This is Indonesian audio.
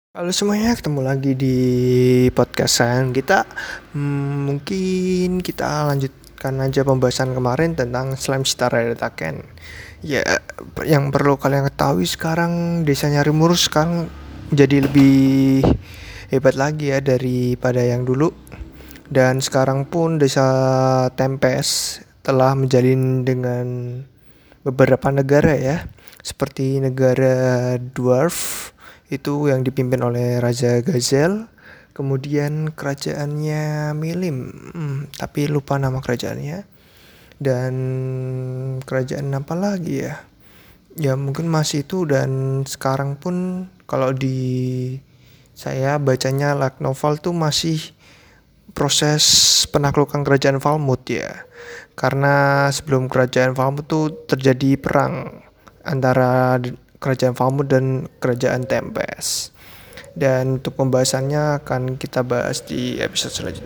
Halo semuanya, ketemu lagi di podcastan kita. Mungkin kita lanjutkan aja pembahasan kemarin tentang Slime Star Taken. Ya, yang perlu kalian ketahui sekarang desanya Rimurus sekarang jadi lebih hebat lagi ya daripada yang dulu. Dan sekarang pun desa Tempest telah menjalin dengan beberapa negara ya, seperti negara Dwarf itu yang dipimpin oleh Raja Gazel, kemudian kerajaannya Milim, tapi lupa nama kerajaannya, dan kerajaan apa lagi ya? Ya mungkin masih itu. Dan sekarang pun kalau di saya bacanya light novel tuh masih proses penaklukan kerajaan Falmouth ya. Karena sebelum kerajaan Falmouth tuh terjadi perang antara kerajaan Falmouth dan kerajaan Tempest. Dan untuk pembahasannya akan kita bahas di episode selanjutnya.